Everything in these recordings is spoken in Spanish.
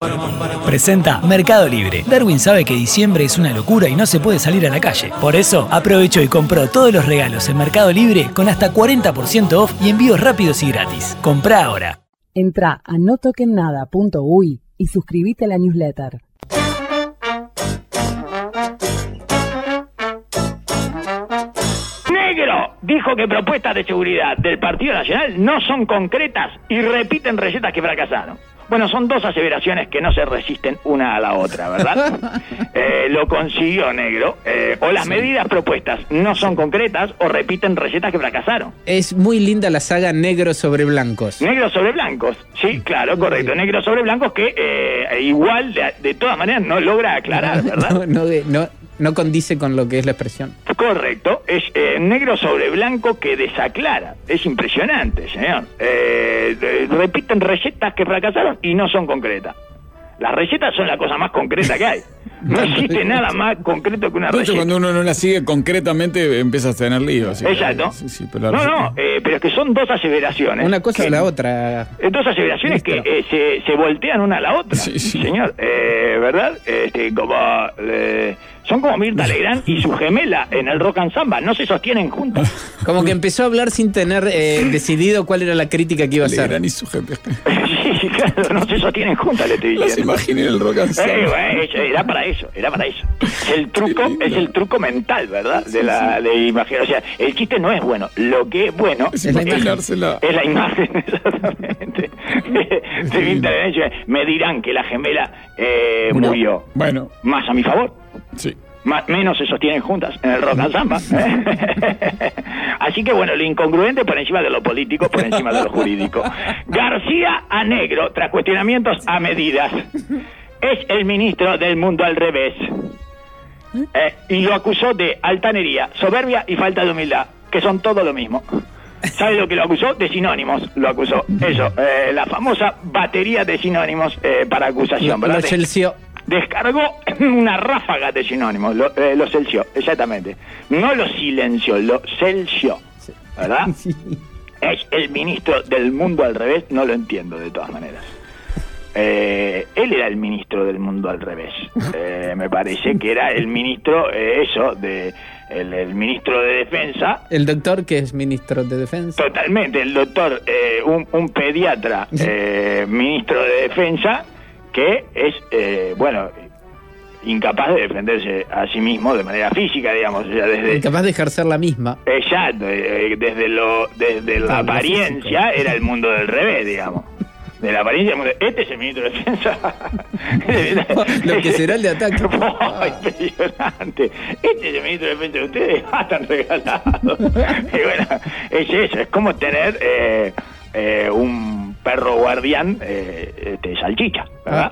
Presenta Mercado Libre. Darwin sabe que diciembre es una locura y no se puede salir a la calle. Por eso, aprovechó y compró todos los regalos en Mercado Libre con hasta 40% off y envíos rápidos y gratis. Comprá ahora. Entrá a notokennada.uy y suscríbete a la newsletter. Negro dijo que propuestas de seguridad del Partido Nacional no son concretas y repiten recetas que fracasaron. Bueno, son dos aseveraciones que no se resisten una a la otra, ¿verdad? Lo consiguió Negro. O las medidas propuestas no son concretas o repiten recetas que fracasaron. Es muy linda la saga Negro sobre Blancos. Negro sobre blancos, sí, claro, correcto. Negro sobre blancos que igual, de todas maneras, no logra aclarar, ¿verdad? No condice con lo que es la expresión. Correcto, es negro sobre blanco que desaclara. Es impresionante, señor. Repiten recetas que fracasaron y no son concretas. Las recetas son la cosa más concreta que hay. No existe nada más concreto que una receta. Cuando uno no la sigue concretamente empieza a tener lío. Exacto. Sí, pero pero es que son dos aseveraciones. Una cosa o la otra. Dos aseveraciones que se voltean una a la otra, señor. ¿Verdad? Son como Mirta Legrand y su gemela en el Rock and Samba. No se sostienen juntas. Como que empezó a hablar sin tener decidido cuál era la crítica que iba a hacer. Legrand y su gemela. Sí, claro, no se sostienen juntas, le estoy diciendo. Las imaginé en el Rock and Samba. Era para eso. Es el truco mental, ¿verdad? De imaginar. O sea, el chiste no es bueno. Lo que es bueno es imaginársela. Es la imagen, exactamente. Me dirán que la gemela murió. Bueno. Más a mi favor. Sí. Menos se sostienen juntas en el Rock and Samba. Así que bueno, lo incongruente por encima de lo político, por encima de lo jurídico. García a Negro, tras cuestionamientos a medidas, es el ministro del mundo al revés. Y lo acusó de altanería, soberbia y falta de humildad, que son todo lo mismo. ¿Sabe lo que lo acusó? De sinónimos lo acusó. Eso, la famosa batería de sinónimos para acusación, ¿verdad? Descargó una ráfaga de sinónimos, lo celsió, exactamente. No lo silenció, lo celsió, ¿verdad? Sí. Es el ministro del mundo al revés, no lo entiendo de todas maneras. Él era el ministro del mundo al revés. Me parece que era el ministro, el ministro de Defensa. El doctor que es ministro de Defensa. Totalmente, el doctor, un pediatra, ministro de Defensa, que es, incapaz de defenderse a sí mismo de manera física, digamos. O sea, incapaz de ejercer la misma. Exacto, desde la apariencia era el mundo del revés, digamos. De la apariencia, este es el ministro de Defensa. Lo que será el de ataque. Impresionante. Este es el ministro de Defensa de ustedes, tan regalado. Y bueno, es eso, es como tener un perro guardián salchicha, ¿verdad?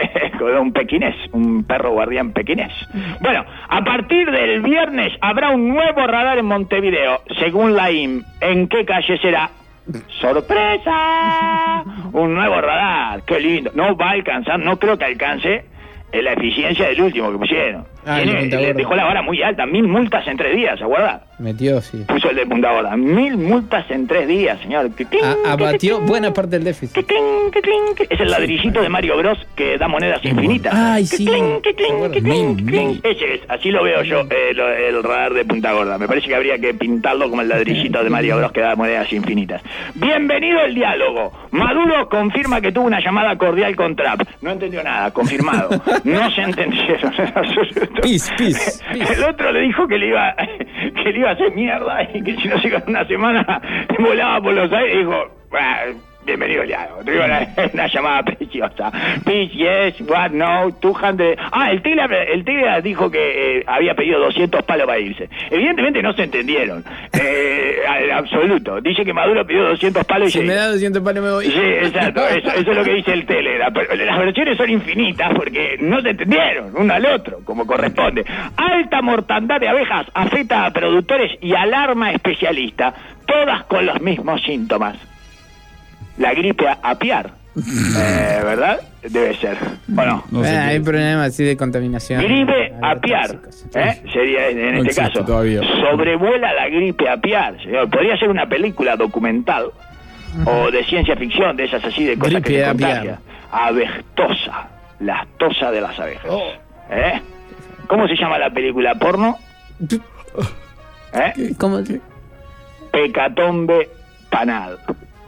Un perro guardián pequinés. Bueno, a partir del viernes habrá un nuevo radar en Montevideo, según la IM. ¿En qué calle será? ¡Sorpresa! Un nuevo radar, qué lindo. No va a alcanzar, no creo que alcance la eficiencia del último que pusieron. Le dejó la vara muy alta, 1000 multas en 3 días, ¿se acuerda? Metió, sí. Puso el de Punta Gorda, 1000 multas en 3 días, señor. Abatió buena parte del déficit. Es el ladrillito de Mario Bros que da monedas infinitas. Ay, sí. Ese es, así lo veo yo, el radar de Punta Gorda. Me parece que habría que pintarlo como el ladrillito de Mario Bros que da monedas infinitas. Bienvenido el diálogo. Maduro confirma que tuvo una llamada cordial con Trump. No entendió nada, confirmado. No se entendieron en absoluto. Peace. El otro le dijo que le iba a hacer mierda y que si no llega en una semana volaba por los aires y dijo, bienvenido al diálogo. Una llamada preciosa. Peace, yes, what, no, 200. El Tigre dijo que había pedido 200 palos para irse. Evidentemente no se entendieron. En absoluto. Dice que Maduro pidió 200 palos y si me da 200 palos me voy. Sí, exacto. Eso es lo que dice el Telegram. Pero las versiones son infinitas porque no se entendieron uno al otro, como corresponde. Alta mortandad de abejas afecta a productores y alarma especialista. Todas con los mismos síntomas. La gripe apiar, ¿verdad? Debe ser, ¿o no? Hay problemas así de contaminación. Gripe apiar, sería en este caso. Todavía. Sobrevuela la gripe apiar, señor. Podría ser una película documental o de ciencia ficción, de esas así de cosas gripe que se contagia. Abestosa. Las tosas de las abejas. ¿Cómo se llama la película porno? ¿Cómo? Pecatombe Panal.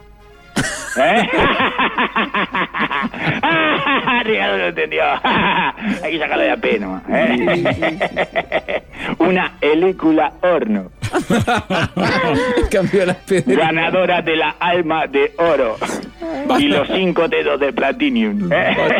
Ricardo lo entendió. Hay que sacarle la pena. Una película horno. Cambió las piedras. Ganadora de la alma de oro. Y los 5 dedos de platinium.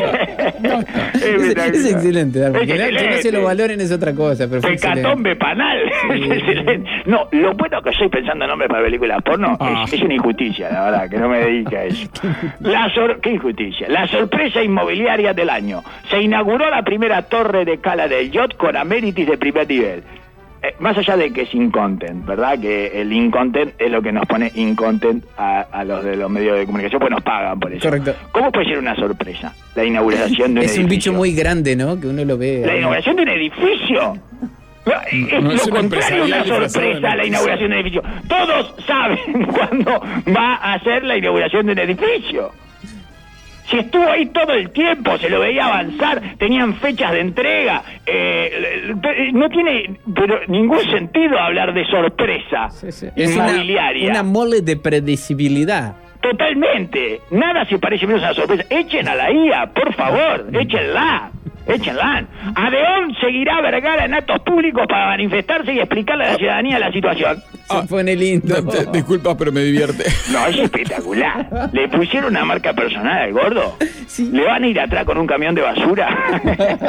Es excelente, Darwin. Que no se lo valoren es otra cosa. Pecatombe Panal. No, lo bueno que estoy pensando en nombres para películas porno es una injusticia, la verdad, que no me dedique a eso. ¿Qué injusticia? La sorpresa inmobiliaria del año. Se inauguró la primera torre de cala del yacht con amenities de primer nivel. Más allá de que es incontent, ¿verdad? Que el incontent es lo que nos pone incontent a los de los medios de comunicación, pues nos pagan por eso. Correcto. ¿Cómo puede ser una sorpresa? La inauguración de un edificio. Es un bicho muy grande, ¿no? Que uno lo ve. La inauguración de un edificio. No Es es lo una contrario a una sorpresa, la inauguración de un edificio. Todos saben cuándo va a ser la inauguración de un edificio. Si estuvo ahí todo el tiempo, se lo veía avanzar, tenían fechas de entrega. No tiene ningún sentido hablar de sorpresa inmobiliaria. Es una mole de predecibilidad. Totalmente. Nada se parece menos a una sorpresa. Echen a la IA, por favor, échenla. Adeón seguirá a Vergara en actos públicos para manifestarse y explicarle a la ciudadanía la situación. Se pone lindo. Disculpa, pero me divierte. No, es espectacular. ¿Le pusieron una marca personal al gordo? Sí. ¿Le van a ir atrás con un camión de basura?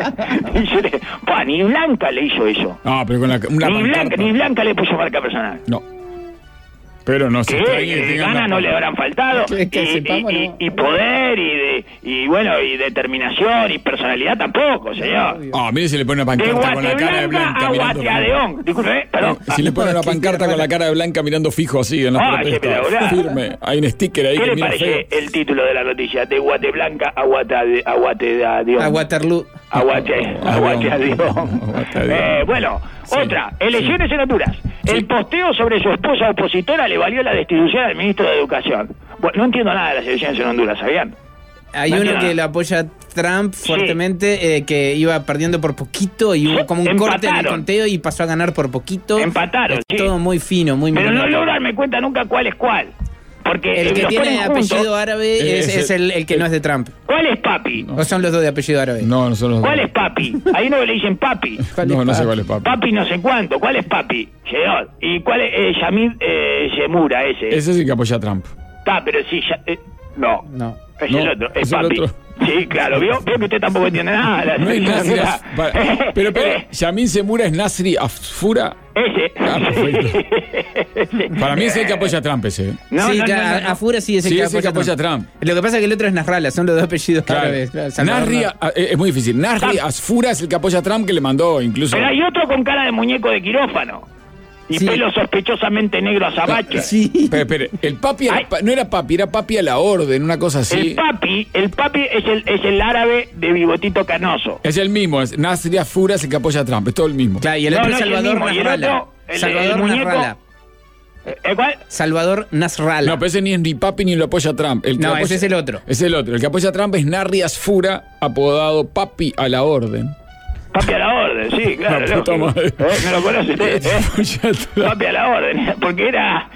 Ni Blanca le hizo eso. No, pero con Ni Blanca le puso marca personal. No. Pero no se ganas no le habrán faltado y poder y determinación y personalidad tampoco, señor. Mire si le pone una pancarta con la cara de Blanca mirando fijo. Disculpe, perdón. Si le pone una pancarta con la cara de Blanca mirando fijo así en la protesta, firme, hay un sticker ahí. ¿Qué que le mira parece feo. el título de la noticia? De Guateblanca a Guatedión. A Waterloo. Bueno, Sí. otra, elecciones en Honduras. El posteo sobre su esposa opositora le valió la destitución al ministro de Educación. Bueno, no entiendo nada de las elecciones en Honduras, ¿sabían? Hay uno que le apoya a Trump fuertemente, que iba perdiendo por poquito y hubo como un corte en el conteo y pasó a ganar por poquito. Empataron, es todo muy fino, muy Pero minúsculo. no logro darme cuenta nunca cuál es cuál. Porque el que los tiene ponen apellido juntos. árabe es el que no es de Trump. ¿Cuál es papi? ¿O son los dos de apellido árabe? No son los dos. ¿Cuál es papi? Hay uno que le dicen papi. No sé cuál es papi. Papi no sé cuánto. ¿Cuál es papi? Señor. ¿Y cuál es Yamid Yemura ese? Ese es el que apoya a Trump. Pero sí, no. Es el otro, es papi. El otro. Sí, claro, veo que usted tampoco entiende nada. No es Nasri pero Yamin Semura es Nasri Afura. Ese. Para mí es el que apoya a Trump ese. Afura sí es el que apoya a Trump. Lo que pasa es que el otro es Nasrallah, son los dos apellidos árabes. Es muy difícil. Nasri Asfura es el que apoya a Trump, que le mandó incluso. Pero hay otro con cara de muñeco de quirófano. Y pelo sospechosamente negro azabache. Sí. Pero, el papi no era papi, era papi a la orden, una cosa así. El papi es el árabe de bigotito canoso. Es el mismo, es Nasri Afura es el que apoya a Trump, es todo el mismo. Claro, y el otro es Salvador Nasrallah. Salvador Nasrallah. ¿Cuál? Salvador Nasrallah. No, pero ese ni es ni papi ni lo apoya a Trump. Ese es el otro. Es el otro. El que apoya a Trump es Nasri Asfura, apodado papi a la orden. Papi a la orden, sí, claro. No lo conoce usted, Papi a la orden, porque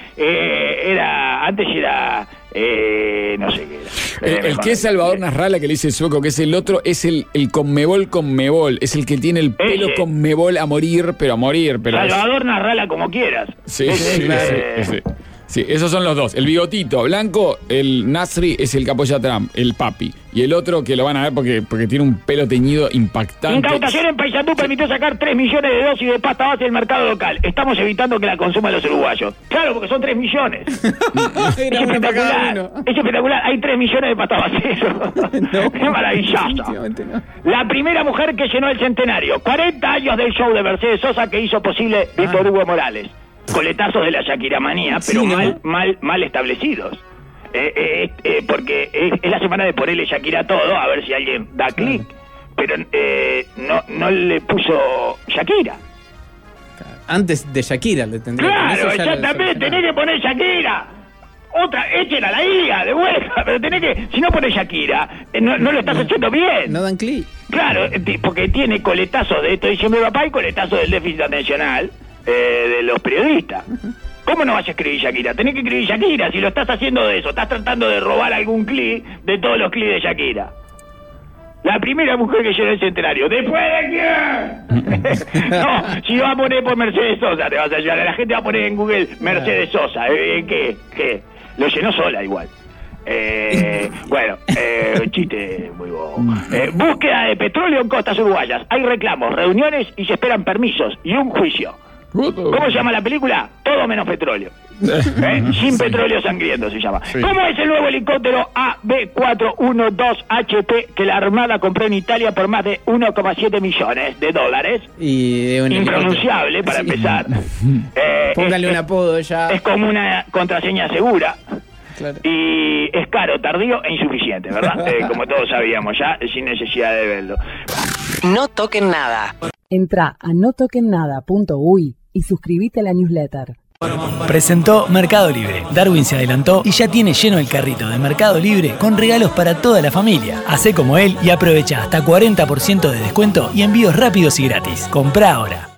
antes era no sé qué era. El que es Salvador Nasrallah, que le dice el sueco, que es el otro, es el Conmebol, es el que tiene el pelo Conmebol a morir, pero Salvador Nasrallah como quieras. Sí. Sí, esos son los dos. El bigotito blanco, el Nasri es el que apoya a Trump, el papi. Y el otro que lo van a ver porque tiene un pelo teñido impactante. Incautación en Paysandú permitió sacar 3 millones de dosis de pasta base del mercado local. Estamos evitando que la consuman los uruguayos. Claro, porque son 3 millones. Es espectacular. Hay 3 millones de pasta base. Es maravilloso. La primera mujer que llenó el centenario. 40 años del show de Mercedes Sosa que hizo posible Víctor Hugo Morales. Coletazos de la Shakiramanía, pero mal establecidos. Porque es la semana de ponerle Shakira todo, a ver si alguien da clic. Pero no le puso Shakira. Antes de Shakira le tendría. Claro, exactamente, tenés que poner Shakira. otra, echen a la hija de vuelta, pero tenés que, si no pones Shakira, no lo estás haciendo bien. No dan clic. Claro, porque tiene coletazos de esto, dice mi papá, y coletazos del déficit atencional de los periodistas. ¿Cómo no vas a escribir Shakira? Tenés que escribir Shakira, si lo estás haciendo de eso, estás tratando de robar algún clic de todos los clics de Shakira. La primera mujer que llenó el centenario. ¿Después de quién? No, si vas a poner por Mercedes Sosa, te vas a llevar. La gente va a poner en Google Mercedes Sosa. ¿Qué? Lo llenó sola igual. Bueno, chiste muy bobo. Búsqueda de petróleo en costas uruguayas. Hay reclamos, reuniones y se esperan permisos y un juicio. ¿Cómo se llama la película? Todo menos petróleo. Sin petróleo sangriento se llama. Sí. ¿Cómo es el nuevo helicóptero AB412HP que la Armada compró en Italia por más de 1,7 millones de dólares? Y de un impronunciable para empezar. Póngale un apodo ya. Es como una contraseña segura. Claro. Y es caro, tardío e insuficiente, ¿verdad? Como todos sabíamos ya, sin necesidad de verlo. No toquen nada. Entrá a notokennada.uy y suscríbete a la newsletter. Presentó Mercado Libre. Darwin se adelantó y ya tiene lleno el carrito de Mercado Libre con regalos para toda la familia. Hacé como él y aprovecha hasta 40% de descuento y envíos rápidos y gratis. Comprá ahora.